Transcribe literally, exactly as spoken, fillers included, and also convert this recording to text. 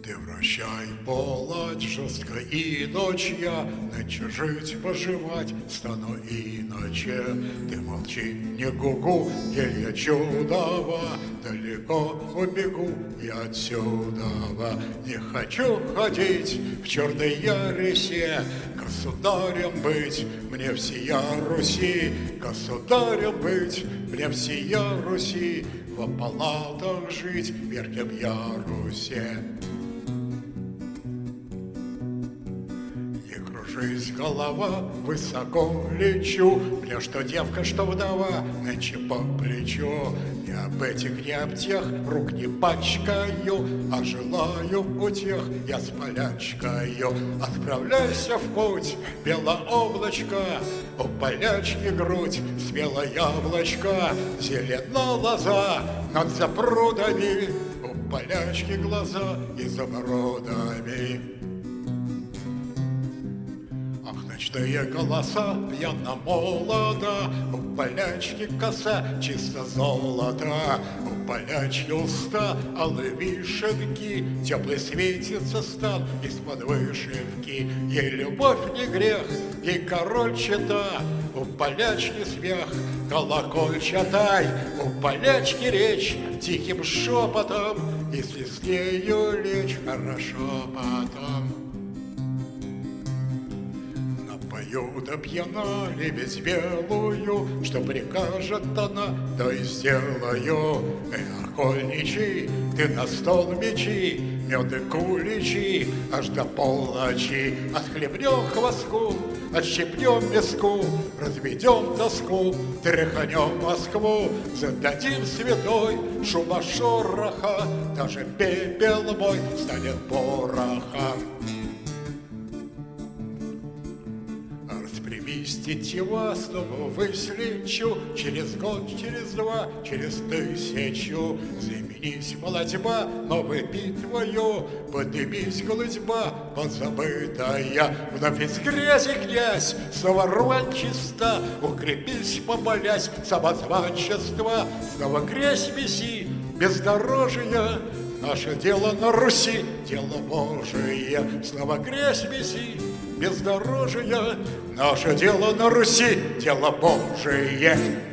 Ты вращай полать жестко, и ночь я нынче жить, поживать стану иначе. Ты молчи, не гугу, еле чудова, далеко убегу я отсюда. Не хочу ходить в черной яресе, государем быть мне всея Руси, государем быть мне всея Руси, во палатах жить в верхнем ярусе. Не кружись, голова, высоко лечу, мне что девка, что вдова, нынче по плечу. Не об этих, не об тех рук не пачкаю, а желаю утех я с полячкою. Отправляйся в путь, белооблачко, у полячки грудь спела яблочко, зелена лоза над запрудами, у полячки глаза и за бородами. Ах, ночные голоса, пьяно молода, у полячки коса чисто золото, у полячки уста алые вишенки, теплый светится стан из-под вышивки. Ей любовь не грех, ей король чета, у полячки смех колокольчатай, у полячки речь тихим шепотом, если с нею лечь хорошо потом. Напою да пьяна лебедь белую, что прикажет она, то и сделаю. Эх, окольничий, ты на стол мечи, меды куличи, аж до полночи. Отхлебнем хвостку, отщепнем миску, разведем тоску, тряханем Москву, зададим святой шума шороха, даже пепел мой станет порохом. Распрямись, тетива, снова ввысь лечу, через год, через два, через тысячу. Заменись, молодьба, новой битвою, подымись, голодьба, позабытая. Вновь из грязи, князь, снова рвань чиста, укрепись, помолясь, самозванчество. Снова грязь меси, бездорожья, наше дело на Руси, дело Божие. Снова грязь меси, бездорожья, наше дело на Руси, дело Божие.